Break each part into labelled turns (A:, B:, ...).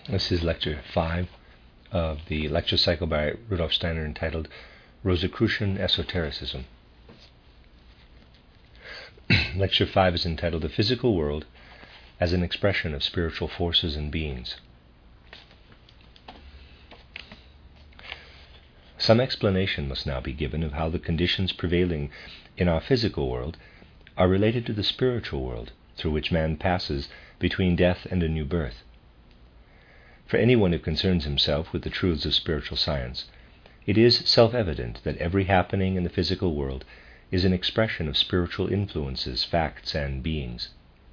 A: This is Lecture 5 of the lecture cycle by Rudolf Steiner entitled Rosicrucian Esotericism. Lecture 5 is entitled The Physical World as an Expression of Spiritual Forces and Beings. Some explanation must now be given of how the conditions prevailing in our physical world are related to the spiritual world through which man passes between death and a new birth. For anyone who concerns himself with the truths of spiritual science, it is self-evident that every happening in the physical world is an expression of spiritual influences, facts, and beings.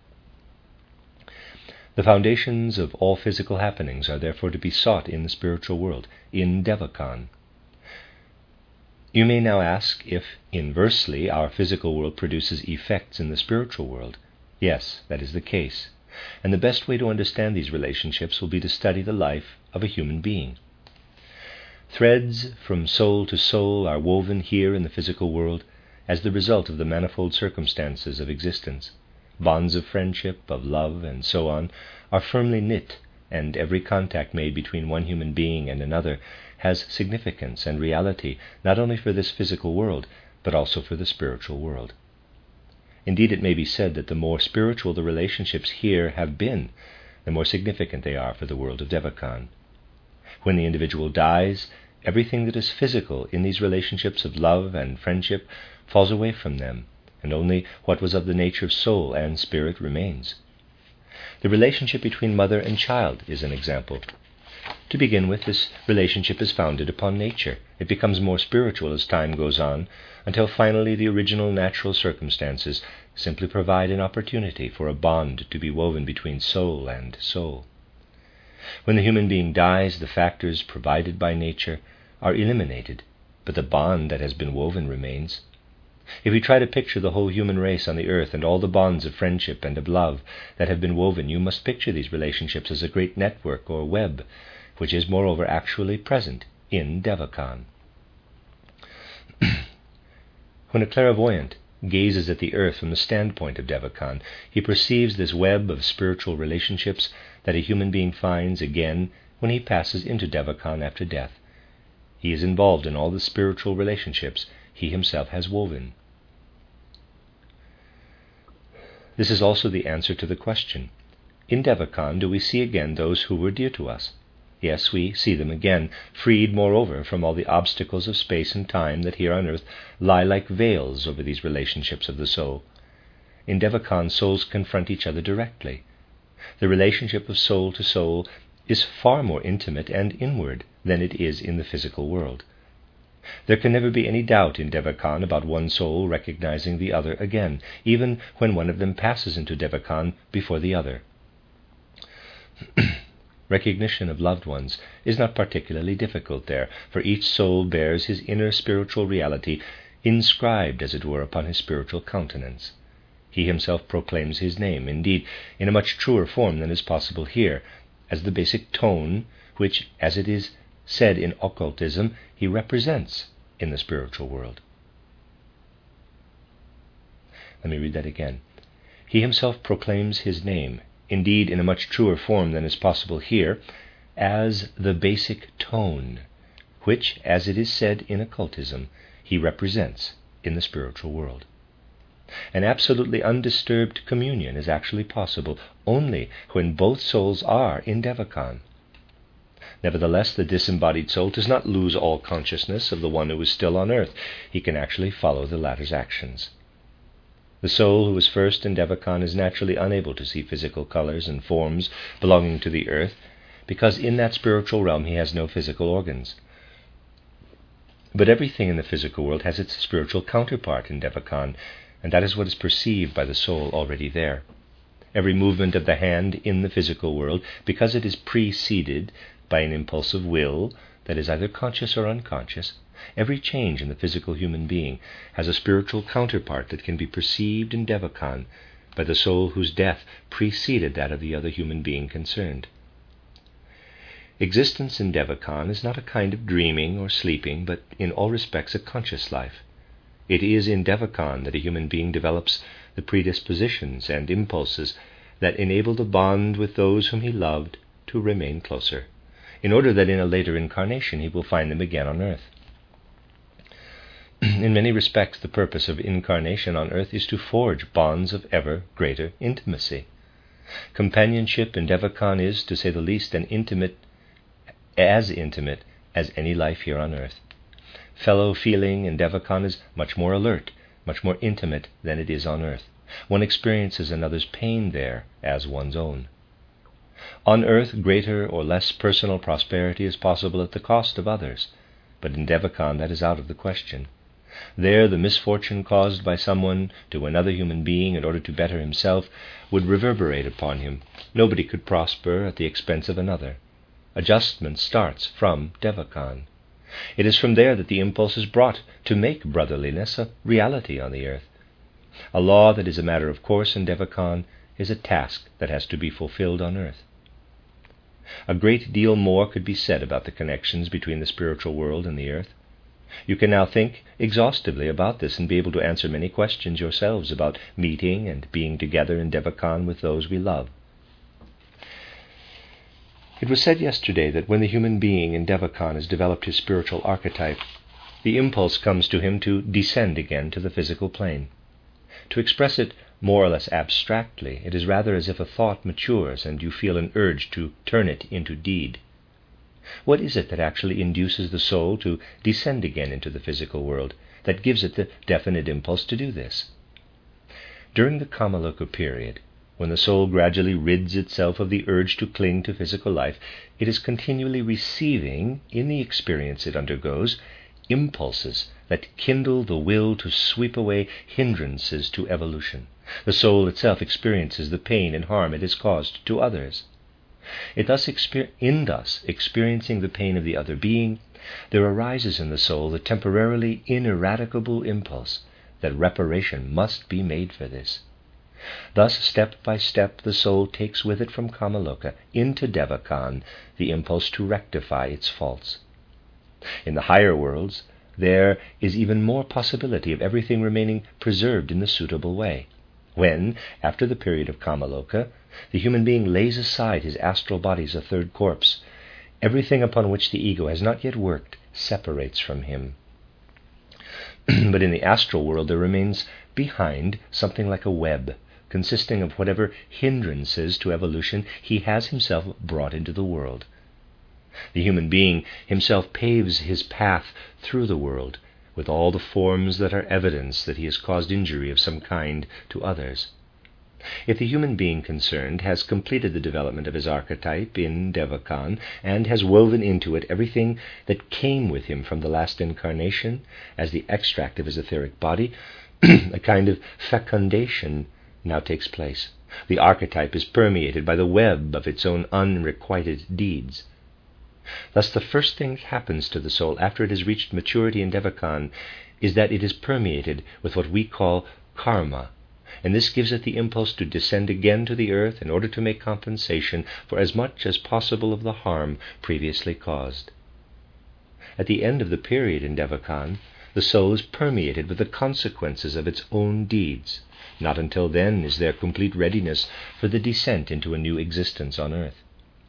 A: The foundations of all physical happenings are therefore to be sought in the spiritual world, in Devachan. You may now ask if, inversely, our physical world produces effects in the spiritual world. Yes, that is the case. And the best way to understand these relationships will be to study the life of a human being. Threads from soul to soul are woven here in the physical world as the result of the manifold circumstances of existence. Bonds of friendship, of love, and so on are firmly knit, and every contact made between one human being and another has significance and reality not only for this physical world, but also for the spiritual world. Indeed, it may be said that the more spiritual the relationships here have been, the more significant they are for the world of Devachan. When the individual dies, everything that is physical in these relationships of love and friendship falls away from them, and only what was of the nature of soul and spirit remains. The relationship between mother and child is an example. To begin with, this relationship is founded upon nature. It becomes more spiritual as time goes on, until finally the original natural circumstances simply provide an opportunity for a bond to be woven between soul and soul. When the human being dies, the factors provided by nature are eliminated, but the bond that has been woven remains. If we try to picture the whole human race on the earth and all the bonds of friendship and of love that have been woven, you must picture these relationships as a great network or web, which is moreover actually present in Devachan. When a clairvoyant gazes at the earth from the standpoint of Devachan, he perceives this web of spiritual relationships that a human being finds again when he passes into Devachan after death. He is involved in all the spiritual relationships he himself has woven. This is also the answer to the question, in Devachan do we see again those who were dear to us? Yes, we see them again, freed, moreover, from all the obstacles of space and time that here on earth lie like veils over these relationships of the soul. In Devachan, souls confront each other directly. The relationship of soul to soul is far more intimate and inward than it is in the physical world. There can never be any doubt in Devachan about one soul recognizing the other again, even when one of them passes into Devachan before the other. Recognition of loved ones is not particularly difficult there, for each soul bears his inner spiritual reality inscribed, as it were, upon his spiritual countenance. He himself proclaims his name, indeed, in a much truer form than is possible here, as the basic tone which, as it is said in occultism, he represents in the spiritual world. Let me read that again. He himself proclaims his name, indeed in a much truer form than is possible here, as the basic tone, which, as it is said in occultism, he represents in the spiritual world. An absolutely undisturbed communion is actually possible only when both souls are in Devachan. Nevertheless, the disembodied soul does not lose all consciousness of the one who is still on earth. He can actually follow the latter's actions. The soul who is first in Devachan is naturally unable to see physical colors and forms belonging to the earth, because in that spiritual realm he has no physical organs. But everything in the physical world has its spiritual counterpart in Devachan, and that is what is perceived by the soul already there. Every movement of the hand in the physical world, because it is preceded by an impulse of will that is either conscious or unconscious, every change in the physical human being has a spiritual counterpart that can be perceived in Devachan by the soul whose death preceded that of the other human being concerned. Existence in Devachan is not a kind of dreaming or sleeping, but in all respects a conscious life. It is in Devachan that a human being develops the predispositions and impulses that enable the bond with those whom he loved to remain closer, in order that in a later incarnation he will find them again on earth. In many respects, the purpose of incarnation on earth is to forge bonds of ever greater intimacy. Companionship in Devachan is, to say the least, intimate as any life here on earth. Fellow feeling in Devachan is much more alert, much more intimate than it is on earth. One experiences another's pain there as one's own. On earth, greater or less personal prosperity is possible at the cost of others, but in Devachan that is out of the question. There, the misfortune caused by someone to another human being in order to better himself would reverberate upon him. Nobody could prosper at the expense of another. Adjustment starts from Devachan. It is from there that the impulse is brought to make brotherliness a reality on the earth. A law that is a matter of course in Devachan is a task that has to be fulfilled on earth. A great deal more could be said about the connections between the spiritual world and the earth. You can now think exhaustively about this and be able to answer many questions yourselves about meeting and being together in Devachan with those we love. It was said yesterday that when the human being in Devachan has developed his spiritual archetype, the impulse comes to him to descend again to the physical plane. To express it more or less abstractly, it is rather as if a thought matures and you feel an urge to turn it into deed. What is it that actually induces the soul to descend again into the physical world, that gives it the definite impulse to do this? During the Kamaloka period, when the soul gradually rids itself of the urge to cling to physical life, it is continually receiving, in the experience it undergoes, impulses that kindle the will to sweep away hindrances to evolution. The soul itself experiences the pain and harm it has caused to others. Thus experiencing the pain of the other being, there arises in the soul the temporarily ineradicable impulse that reparation must be made for this. Thus, step by step, the soul takes with it from Kamaloka into Devachan the impulse to rectify its faults. In the higher worlds, there is even more possibility of everything remaining preserved in the suitable way. When, after the period of Kamaloka, the human being lays aside his astral body as a third corpse, everything upon which the ego has not yet worked separates from him. But in the astral world there remains behind something like a web, consisting of whatever hindrances to evolution he has himself brought into the world. The human being himself paves his path through the world with all the forms that are evidence that he has caused injury of some kind to others. If the human being concerned has completed the development of his archetype in Devachan and has woven into it everything that came with him from the last incarnation as the extract of his etheric body, a kind of fecundation now takes place. The archetype is permeated by the web of its own unrequited deeds. Thus the first thing that happens to the soul after it has reached maturity in Devachan is that it is permeated with what we call karma, and this gives it the impulse to descend again to the earth in order to make compensation for as much as possible of the harm previously caused. At the end of the period in Devachan, the soul is permeated with the consequences of its own deeds. Not until then is there complete readiness for the descent into a new existence on earth.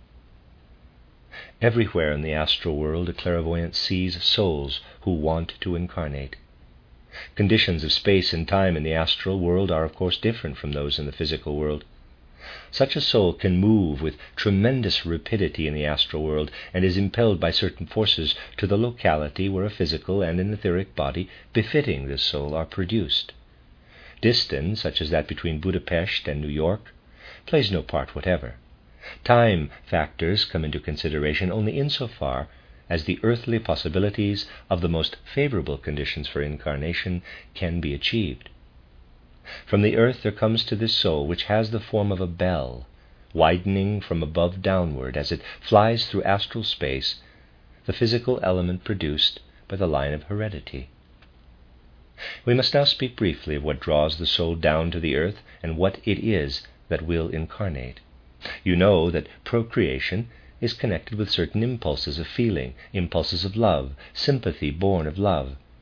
A: Everywhere in the astral world a clairvoyant sees souls who want to incarnate. Conditions of space and time in the astral world are of course different from those in the physical world. Such a soul can move with tremendous rapidity in the astral world and is impelled by certain forces to the locality where a physical and an etheric body befitting this soul are produced. Distance, such as that between Budapest and New York, plays no part whatever. Time factors come into consideration only insofar as the earthly possibilities of the most favorable conditions for incarnation can be achieved. From the earth there comes to this soul, which has the form of a bell, widening from above downward as it flies through astral space, the physical element produced by the line of heredity. We must now speak briefly of what draws the soul down to the earth and what it is that will incarnate. You know that procreation is connected with certain impulses of feeling, impulses of love, sympathy born of love.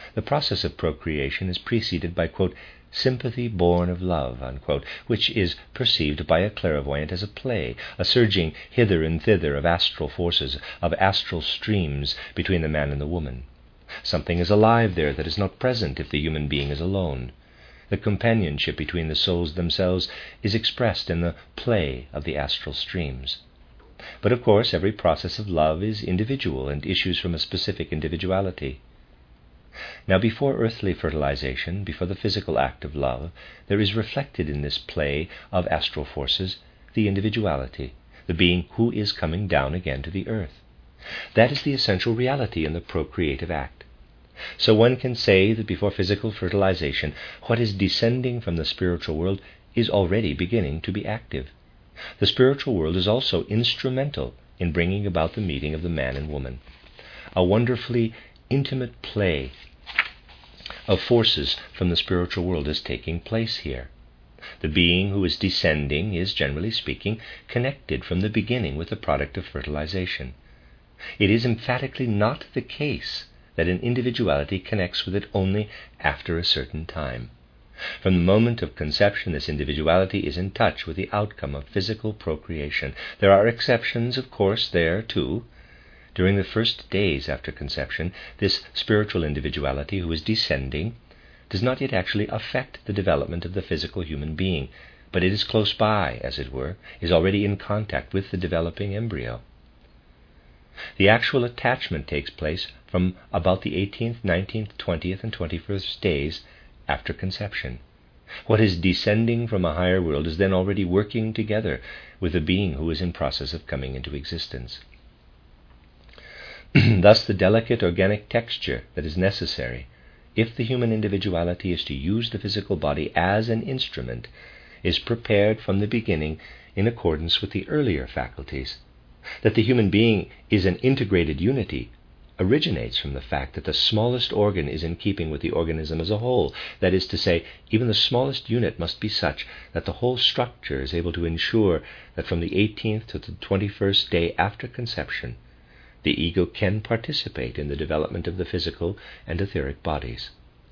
A: The process of procreation is preceded by, quote, sympathy born of love, unquote, which is perceived by a clairvoyant as a play, a surging hither and thither of astral forces, of astral streams between the man and the woman. Something is alive there that is not present if the human being is alone. The companionship between the souls themselves is expressed in the play of the astral streams. But of course, every process of love is individual and issues from a specific individuality. Now, before earthly fertilization, before the physical act of love, there is reflected in this play of astral forces the individuality, the being who is coming down again to the earth. That is the essential reality in the procreative act. So one can say that before physical fertilization, what is descending from the spiritual world is already beginning to be active. The spiritual world is also instrumental in bringing about the meeting of the man and woman. A wonderfully intimate play of forces from the spiritual world is taking place here. The being who is descending is, generally speaking, connected from the beginning with the product of fertilization. It is emphatically not the case that an individuality connects with it only after a certain time. From the moment of conception, this individuality is in touch with the outcome of physical procreation. There are exceptions, of course, there too. During the first days after conception, this spiritual individuality who is descending does not yet actually affect the development of the physical human being, but it is close by, as it were, is already in contact with the developing embryo. The actual attachment takes place from about the 18th, 19th, 20th, and 21st days after conception. What is descending from a higher world is then already working together with the being who is in process of coming into existence. Thus, the delicate organic texture that is necessary, if the human individuality is to use the physical body as an instrument, is prepared from the beginning in accordance with the earlier faculties. That the human being is an integrated unity originates from the fact that the smallest organ is in keeping with the organism as a whole. That is to say, even the smallest unit must be such that the whole structure is able to ensure that from the 18th to the 21st day after conception, the ego can participate in the development of the physical and etheric bodies.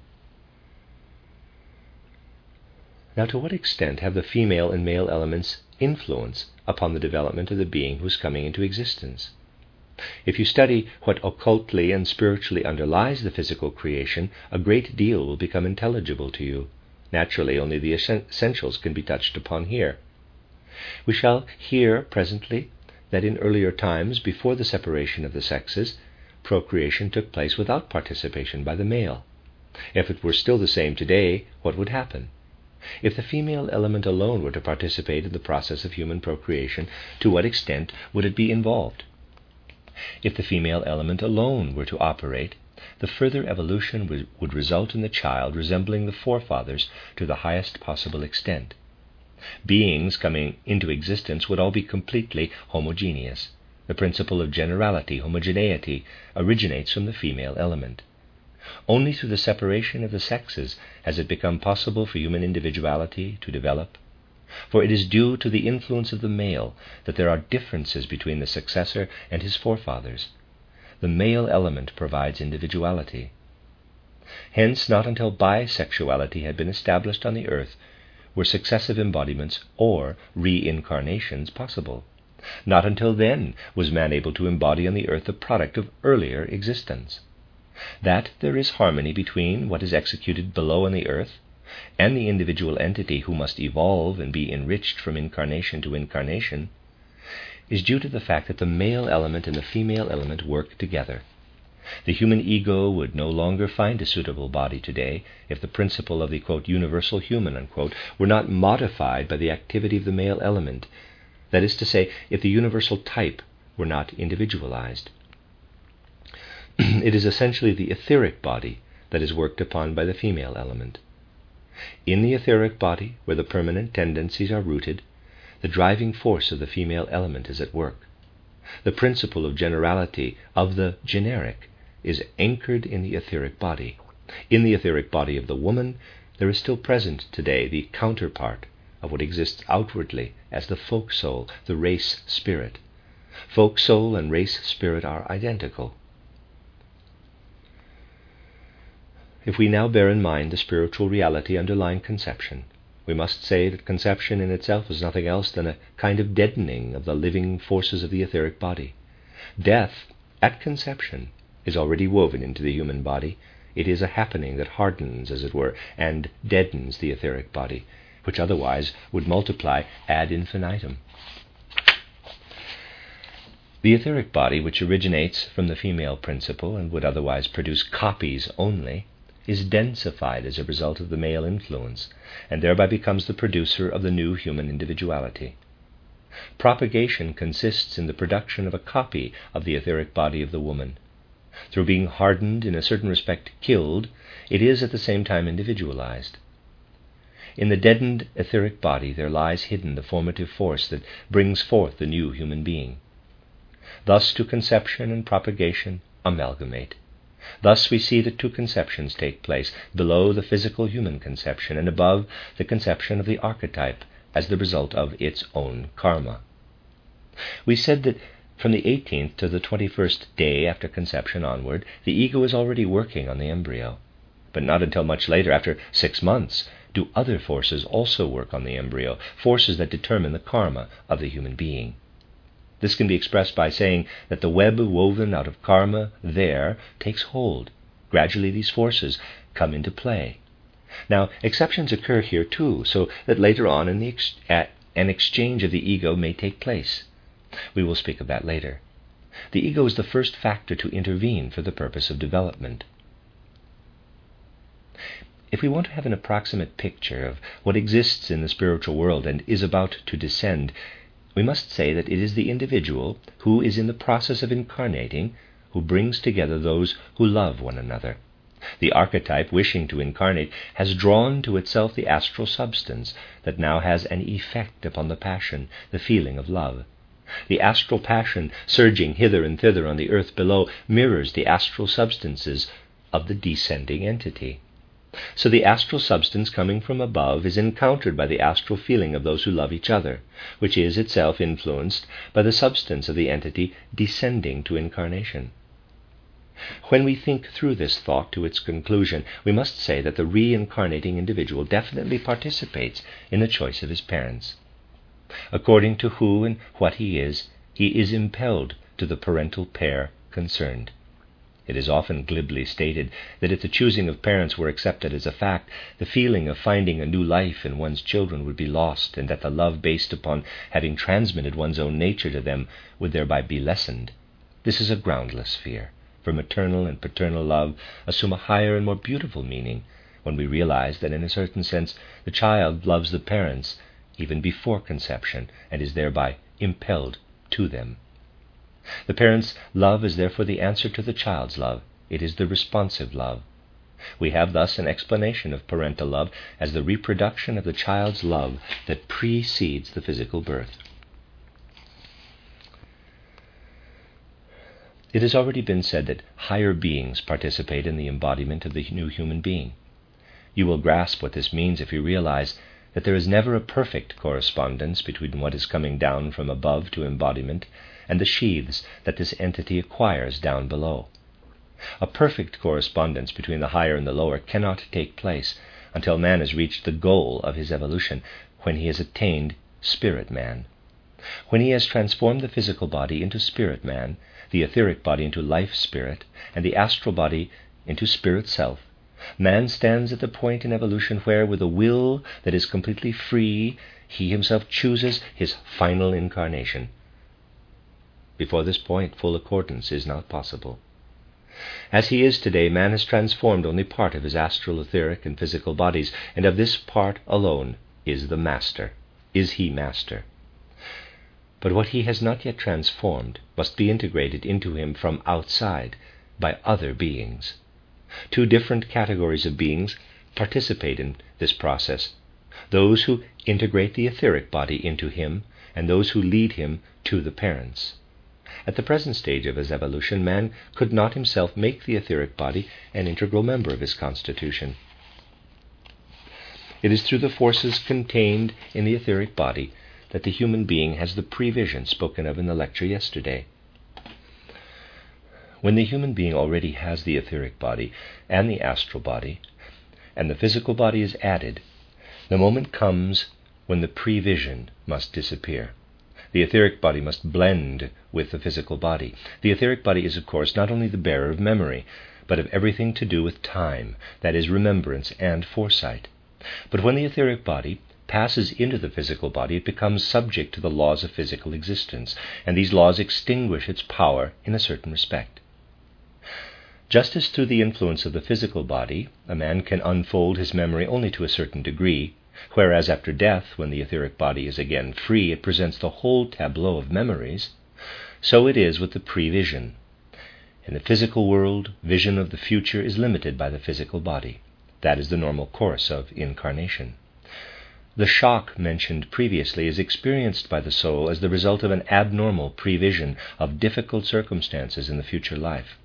A: Now, to what extent have the female and male elements influence upon the development of the being who is coming into existence? If you study what occultly and spiritually underlies the physical creation, a great deal will become intelligible to you. Naturally, only the essentials can be touched upon here. We shall hear presently that in earlier times, before the separation of the sexes, procreation took place without participation by the male. If it were still the same today, what would happen? If the female element alone were to participate in the process of human procreation, to what extent would it be involved? If the female element alone were to operate, the further evolution would result in the child resembling the forefathers to the highest possible extent. Beings coming into existence would all be completely homogeneous. The principle of generality, homogeneity, originates from the female element. Only through the separation of the sexes has it become possible for human individuality to develop, for it is due to the influence of the male that there are differences between the successor and his forefathers. The male element provides individuality. Hence, not until bisexuality had been established on the earth were successive embodiments or reincarnations possible. Not until then was man able to embody on the earth the product of earlier existence. That there is harmony between what is executed below on the earth and the individual entity who must evolve and be enriched from incarnation to incarnation is due to the fact that the male element and the female element work together. The human ego would no longer find a suitable body today if the principle of the, quote, universal human, unquote, were not modified by the activity of the male element. That is to say, if the universal type were not individualized. It is essentially the etheric body that is worked upon by the female element. In the etheric body, where the permanent tendencies are rooted, the driving force of the female element is at work. The principle of generality, of the generic, is anchored in the etheric body. In the etheric body of the woman, there is still present today the counterpart of what exists outwardly as the folk soul, the race spirit. Folk soul and race spirit are identical. If we now bear in mind the spiritual reality underlying conception, we must say that conception in itself is nothing else than a kind of deadening of the living forces of the etheric body. Death, at conception, is already woven into the human body. It is a happening that hardens, as it were, and deadens the etheric body, which otherwise would multiply ad infinitum. The etheric body, which originates from the female principle and would otherwise produce copies only, is densified as a result of the male influence, and thereby becomes the producer of the new human individuality. Propagation consists in the production of a copy of the etheric body of the woman. Through being hardened, in a certain respect killed, it is at the same time individualized. In the deadened etheric body there lies hidden the formative force that brings forth the new human being. Thus do conception and propagation amalgamate. Thus we see that two conceptions take place, below the physical human conception and above the conception of the archetype as the result of its own karma. We said that from the 18th to the 21st day after conception onward, the ego is already working on the embryo. But not until much later, after 6 months, do other forces also work on the embryo, forces that determine the karma of the human being. This can be expressed by saying that the web woven out of karma there takes hold. Gradually these forces come into play. Now, exceptions occur here too, so that later on an exchange of the ego may take place. We will speak of that later. The ego is the first factor to intervene for the purpose of development. If we want to have an approximate picture of what exists in the spiritual world and is about to descend, we must say that it is the individual who is in the process of incarnating who brings together those who love one another. The archetype, wishing to incarnate, has drawn to itself the astral substance that now has an effect upon the passion, the feeling of love. The astral passion, surging hither and thither on the earth below, mirrors the astral substances of the descending entity. So the astral substance coming from above is encountered by the astral feeling of those who love each other, which is itself influenced by the substance of the entity descending to incarnation. When we think through this thought to its conclusion, we must say that the reincarnating individual definitely participates in the choice of his parents. According to who and what he is impelled to the parental pair concerned. It is often glibly stated that if the choosing of parents were accepted as a fact, the feeling of finding a new life in one's children would be lost, and that the love based upon having transmitted one's own nature to them would thereby be lessened. This is a groundless fear, for maternal and paternal love assume a higher and more beautiful meaning when we realize that in a certain sense the child loves the parents even before conception and is thereby impelled to them. The parent's love is therefore the answer to the child's love. It is the responsive love. We have thus an explanation of parental love as the reproduction of the child's love that precedes the physical birth. It has already been said that higher beings participate in the embodiment of the new human being. You will grasp what this means if you realize that there is never a perfect correspondence between what is coming down from above to embodiment and the sheaths that this entity acquires down below. A perfect correspondence between the higher and the lower cannot take place until man has reached the goal of his evolution, when he has attained spirit man. When he has transformed the physical body into spirit man, the etheric body into life spirit, and the astral body into spirit self, man stands at the point in evolution where, with a will that is completely free, he himself chooses his final incarnation. Before this point, full accordance is not possible. As he is today, man has transformed only part of his astral, etheric, and physical bodies, and of this part alone is he master. But what he has not yet transformed must be integrated into him from outside by other beings. Two different categories of beings participate in this process: those who integrate the etheric body into him, and those who lead him to the parents. At the present stage of his evolution, man could not himself make the etheric body an integral member of his constitution. It is through the forces contained in the etheric body that the human being has the prevision spoken of in the lecture yesterday. When the human being already has the etheric body and the astral body, and the physical body is added, the moment comes when the prevision must disappear. The etheric body must blend with the physical body. The etheric body is, of course, not only the bearer of memory, but of everything to do with time, that is, remembrance and foresight. But when the etheric body passes into the physical body, it becomes subject to the laws of physical existence, and these laws extinguish its power in a certain respect. Just as through the influence of the physical body, a man can unfold his memory only to a certain degree, whereas after death, when the etheric body is again free, it presents the whole tableau of memories, so it is with the prevision. In the physical world, vision of the future is limited by the physical body. That is the normal course of incarnation. The shock mentioned previously is experienced by the soul as the result of an abnormal prevision of difficult circumstances in the future life.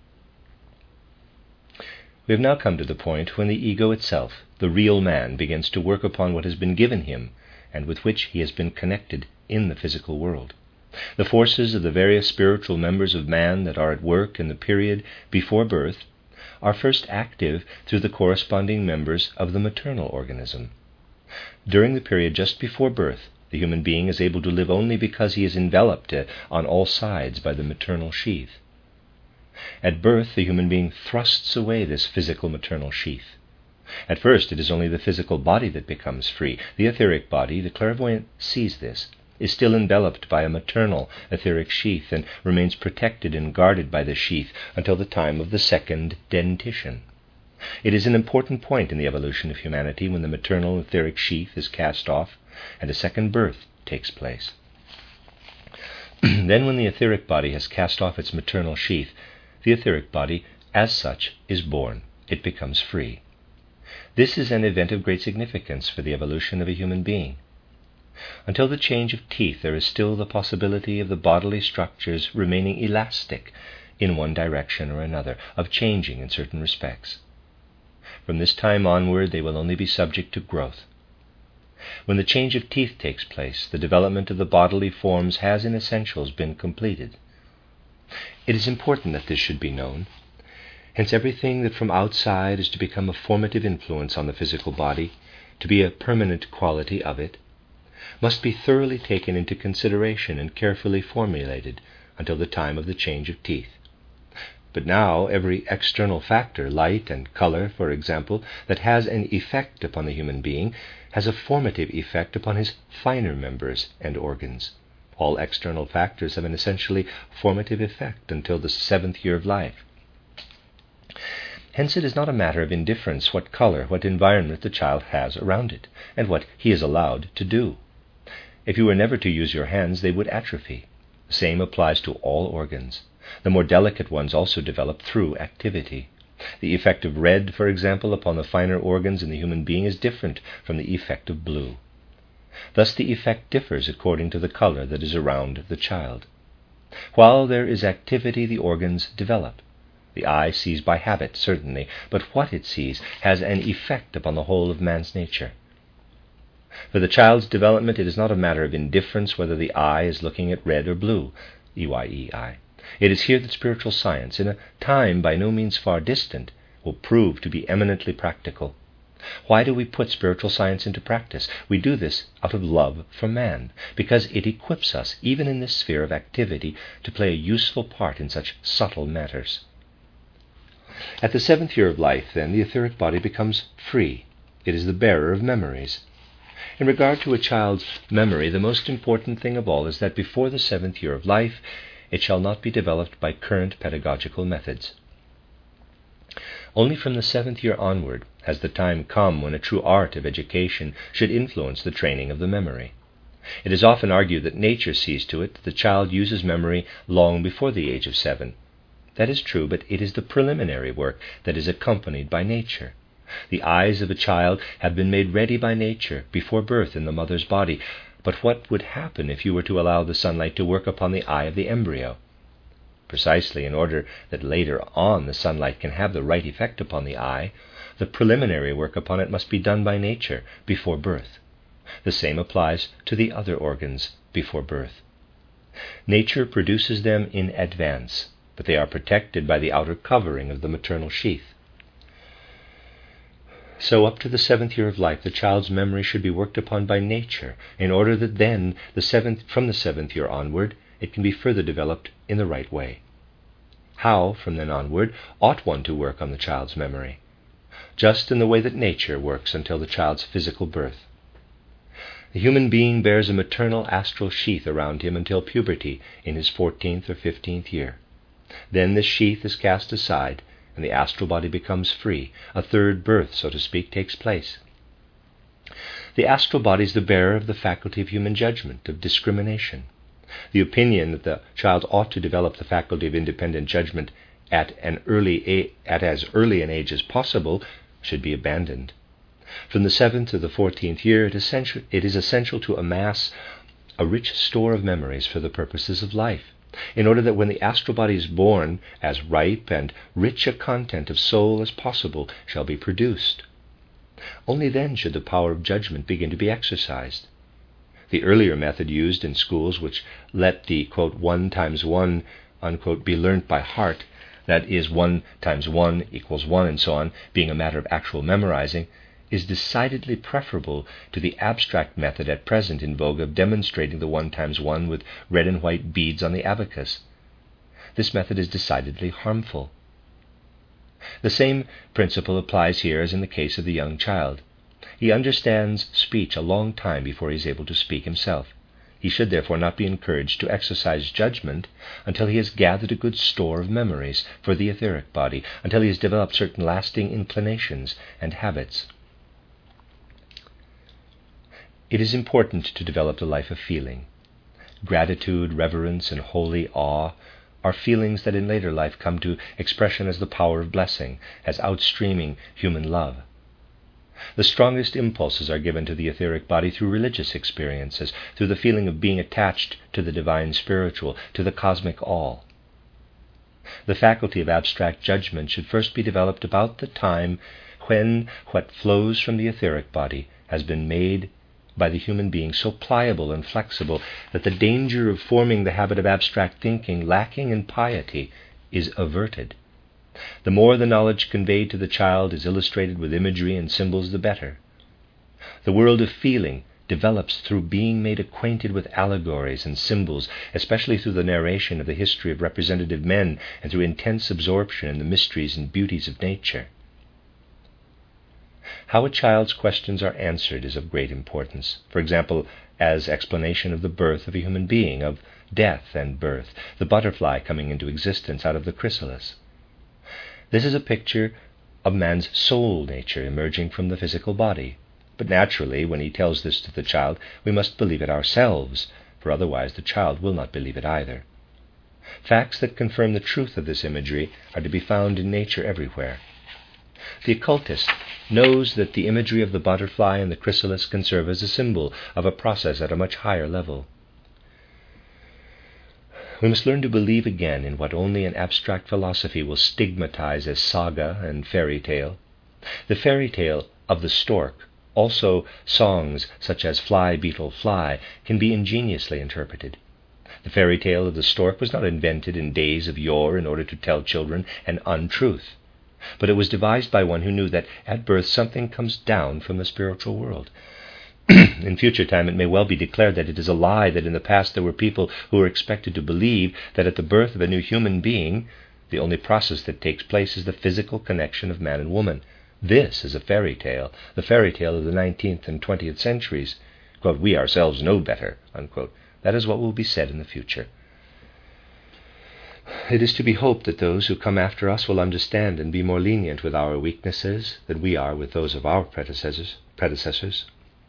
A: We have now come to the point when the ego itself, the real man, begins to work upon what has been given him and with which he has been connected in the physical world. The forces of the various spiritual members of man that are at work in the period before birth are first active through the corresponding members of the maternal organism. During the period just before birth, the human being is able to live only because he is enveloped on all sides by the maternal sheath. At birth, the human being thrusts away this physical maternal sheath. At first, it is only the physical body that becomes free. The etheric body, the clairvoyant sees this, is still enveloped by a maternal etheric sheath and remains protected and guarded by the sheath until the time of the second dentition. It is an important point in the evolution of humanity when the maternal etheric sheath is cast off and a second birth takes place. Then when the etheric body has cast off its maternal sheath, the etheric body, as such, is born. It becomes free. This is an event of great significance for the evolution of a human being. Until the change of teeth, there is still the possibility of the bodily structures remaining elastic in one direction or another, of changing in certain respects. From this time onward, they will only be subject to growth. When the change of teeth takes place, the development of the bodily forms has in essentials been completed. It is important that this should be known. Hence everything that from outside is to become a formative influence on the physical body, to be a permanent quality of it, must be thoroughly taken into consideration and carefully formulated until the time of the change of teeth. But now every external factor, light and color, for example, that has an effect upon the human being, has a formative effect upon his finer members and organs. All external factors have an essentially formative effect until the 7th year of life. Hence it is not a matter of indifference what color, what environment the child has around it, and what he is allowed to do. If you were never to use your hands, they would atrophy. The same applies to all organs. The more delicate ones also develop through activity. The effect of red, for example, upon the finer organs in the human being is different from the effect of blue. Thus the effect differs according to the color that is around the child. While there is activity, the organs develop. The eye sees by habit, certainly, but what it sees has an effect upon the whole of man's nature. For the child's development, it is not a matter of indifference whether the eye is looking at red or blue, EYEI. It is here that spiritual science, in a time by no means far distant, will prove to be eminently practical. Why do we put spiritual science into practice? We do this out of love for man, because it equips us, even in this sphere of activity, to play a useful part in such subtle matters. At the 7th year of life, then, the etheric body becomes free. It is the bearer of memories. In regard to a child's memory, the most important thing of all is that before the 7th year of life, it shall not be developed by current pedagogical methods. Only from the 7th year onward has the time come when a true art of education should influence the training of the memory. It is often argued that nature sees to it that the child uses memory long before the age of 7. That is true, but it is the preliminary work that is accompanied by nature. The eyes of a child have been made ready by nature before birth in the mother's body. But what would happen if you were to allow the sunlight to work upon the eye of the embryo? Precisely in order that later on the sunlight can have the right effect upon the eye, the preliminary work upon it must be done by nature before birth. The same applies to the other organs before birth. Nature produces them in advance. but they are protected by the outer covering of the maternal sheath. So up to the 7th year of life, the child's memory should be worked upon by nature, in order that then, from the 7th year onward, it can be further developed in the right way. How, from then onward, ought one to work on the child's memory? Just in the way that nature works until the child's physical birth. The human being bears a maternal astral sheath around him until puberty in his 14th or 15th year. Then this sheath is cast aside, and the astral body becomes free. A third birth, so to speak, takes place. The astral body is the bearer of the faculty of human judgment, of discrimination. The opinion that the child ought to develop the faculty of independent judgment at as early an age as possible should be abandoned. From the 7th to the 14th year, it is essential to amass a rich store of memories for the purposes of life, in order that when the astral body is born, as ripe and rich a content of soul as possible shall be produced. Only then should the power of judgment begin to be exercised. The earlier method used in schools, which let the, quote, 1 times 1, unquote, be learnt by heart, that is, 1 times 1 equals 1 and so on, being a matter of actual memorizing, is decidedly preferable to the abstract method at present in vogue of demonstrating the 1 times 1 with red and white beads on the abacus. This method is decidedly harmful. The same principle applies here as in the case of the young child. He understands speech a long time before he is able to speak himself. He should therefore not be encouraged to exercise judgment until he has gathered a good store of memories for the etheric body, until he has developed certain lasting inclinations and habits. It is important to develop the life of feeling. Gratitude, reverence, and holy awe are feelings that in later life come to expression as the power of blessing, as outstreaming human love. The strongest impulses are given to the etheric body through religious experiences, through the feeling of being attached to the divine spiritual, to the cosmic all. The faculty of abstract judgment should first be developed about the time when what flows from the etheric body has been made by the human being so pliable and flexible that the danger of forming the habit of abstract thinking lacking in piety is averted. The more the knowledge conveyed to the child is illustrated with imagery and symbols, the better. The world of feeling develops through being made acquainted with allegories and symbols, especially through the narration of the history of representative men and through intense absorption in the mysteries and beauties of nature. How a child's questions are answered is of great importance. For example, as explanation of the birth of a human being, of death and birth, the butterfly coming into existence out of the chrysalis. This is a picture of man's soul nature emerging from the physical body. But naturally, when he tells this to the child, we must believe it ourselves, for otherwise the child will not believe it either. Facts that confirm the truth of this imagery are to be found in nature everywhere. The occultist knows that the imagery of the butterfly and the chrysalis can serve as a symbol of a process at a much higher level. We must learn to believe again in what only an abstract philosophy will stigmatize as saga and fairy tale. The fairy tale of the stork, also songs such as Fly, Beetle, Fly, can be ingeniously interpreted. The fairy tale of the stork was not invented in days of yore in order to tell children an untruth, but it was devised by one who knew that at birth something comes down from the spiritual world. In future time it may well be declared that it is a lie that in the past there were people who were expected to believe that at the birth of a new human being, the only process that takes place is the physical connection of man and woman. This is a fairy tale, the fairy tale of the 19th and 20th centuries. Quote, "We ourselves know better," unquote. That is what will be said in the future. It is to be hoped that those who come after us will understand and be more lenient with our weaknesses than we are with those of our predecessors.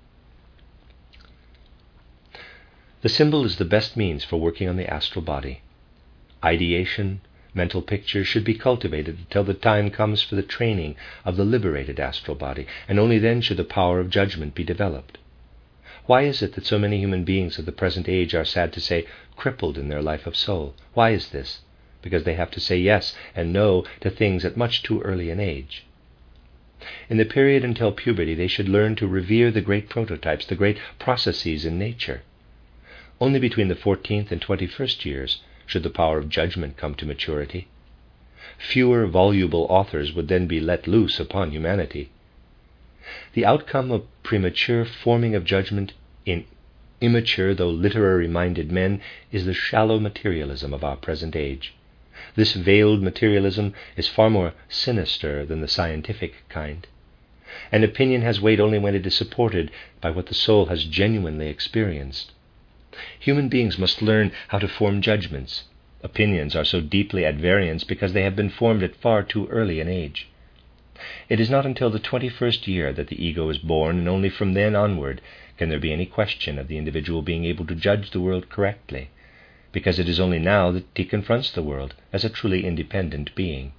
A: The symbol is the best means for working on the astral body. Ideation, mental pictures should be cultivated until the time comes for the training of the liberated astral body, and only then should the power of judgment be developed. Why is it that so many human beings of the present age are, sad to say, crippled in their life of soul? Why is this? Because they have to say yes and no to things at much too early an age. In the period until puberty, they should learn to revere the great prototypes, the great processes in nature. Only between the 14th and 21st years should the power of judgment come to maturity. Fewer voluble authors would then be let loose upon humanity. The outcome of premature forming of judgment in immature though literary-minded men is the shallow materialism of our present age. This veiled materialism is far more sinister than the scientific kind. And opinion has weight only when it is supported by what the soul has genuinely experienced. Human beings must learn how to form judgments. Opinions are so deeply at variance because they have been formed at far too early an age. It is not until the 21st year that the ego is born, and only from then onward can there be any question of the individual being able to judge the world correctly, because it is only now that he confronts the world as a truly independent being.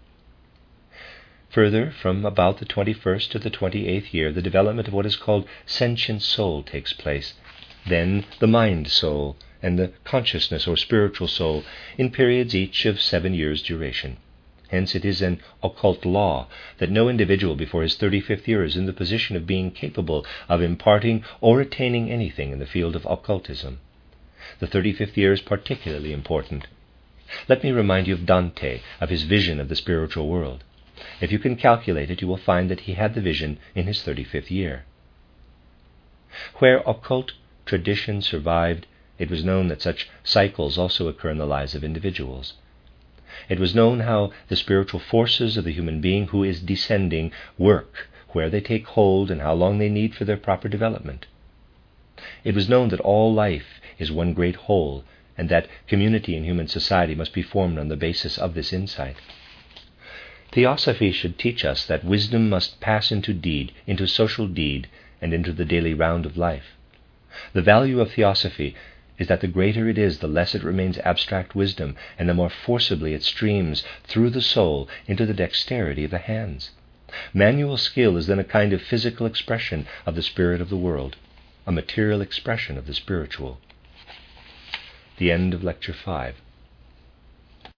A: Further, from about the 21st to the 28th year, the development of what is called sentient soul takes place, then the mind soul, and the consciousness or spiritual soul, in periods each of 7 years' duration. Hence it is an occult law that no individual before his 35th year is in the position of being capable of imparting or attaining anything in the field of occultism. The 35th year is particularly important. Let me remind you of Dante, of his vision of the spiritual world. If you can calculate it, you will find that he had the vision in his 35th year. Where occult tradition survived, it was known that such cycles also occur in the lives of individuals. It was known how the spiritual forces of the human being who is descending work, where they take hold, and how long they need for their proper development. It was known that all life is one great whole, and that community in human society must be formed on the basis of this insight. Theosophy should teach us that wisdom must pass into deed, into social deed, and into the daily round of life. The value of theosophy is that the greater it is, the less it remains abstract wisdom, and the more forcibly it streams through the soul into the dexterity of the hands. Manual skill is then a kind of physical expression of the spirit of the world, a material expression of the spiritual. The end of Lecture 5.